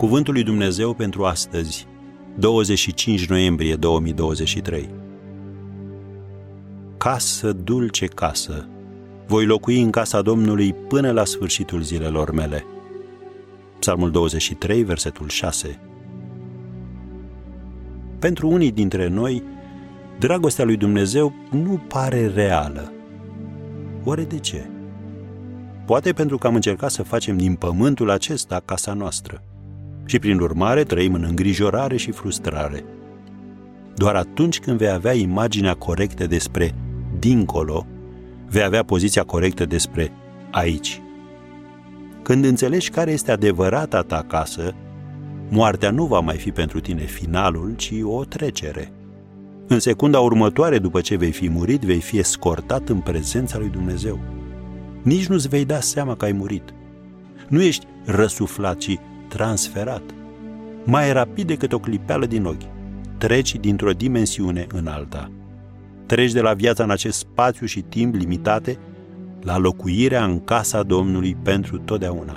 Cuvântul lui Dumnezeu pentru astăzi, 25 noiembrie 2023. Casă, dulce casă, voi locui în casa Domnului până la sfârșitul zilelor mele. Psalmul 23, versetul 6. Pentru unii dintre noi, dragostea lui Dumnezeu nu pare reală. Oare de ce? Poate pentru că am încercat să facem din pământul acesta casa noastră și prin urmare trăim în îngrijorare și frustrare. Doar atunci când vei avea imaginea corectă despre dincolo, vei avea poziția corectă despre aici. Când înțelegi care este adevărata ta casă, moartea nu va mai fi pentru tine finalul, ci o trecere. În secunda următoare, după ce vei fi murit, vei fi escortat în prezența lui Dumnezeu. Nici nu-ți vei da seama că ai murit. Nu ești răsuflat, ci transferat. Mai rapid decât o clipeală din ochi, treci dintr-o dimensiune în alta. Treci de la viața în acest spațiu și timp limitate la locuirea în casa Domnului pentru totdeauna.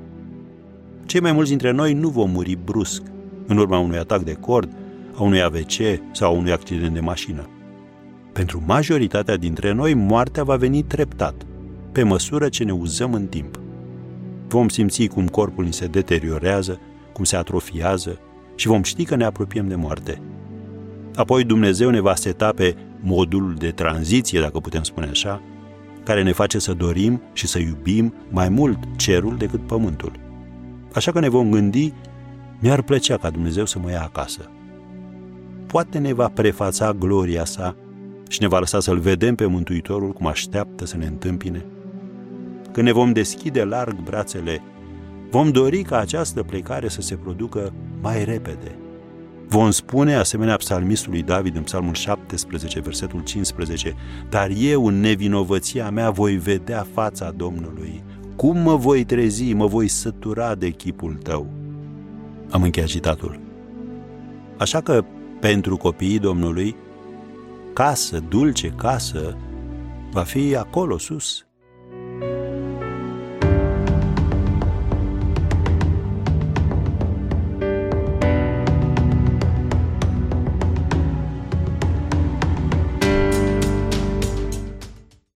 Cei mai mulți dintre noi nu vom muri brusc, în urma unui atac de cord, a unui AVC sau a unui accident de mașină. Pentru majoritatea dintre noi, moartea va veni treptat, pe măsură ce ne uzăm în timp. Vom simți cum corpul ni se deteriorează, cum se atrofiază și vom ști că ne apropiem de moarte. Apoi Dumnezeu ne va seta pe modulul de tranziție, dacă putem spune așa, care ne face să dorim și să iubim mai mult cerul decât pământul. Așa că ne vom gândi, mi-ar plăcea ca Dumnezeu să mă ia acasă. Poate ne va prefața gloria sa și ne va lăsa să-L vedem pe Mântuitorul cum așteaptă să ne întâmpine. Când ne vom deschide larg brațele, vom dori ca această plecare să se producă mai repede. Vom spune, asemenea psalmistului David în Psalmul 17, versetul 15, dar eu în nevinovăția mea voi vedea fața Domnului. Cum mă voi trezi, mă voi sătura de chipul tău. Am încheiat citatul. Așa că, pentru copiii Domnului, casă, dulce casă, va fi acolo sus,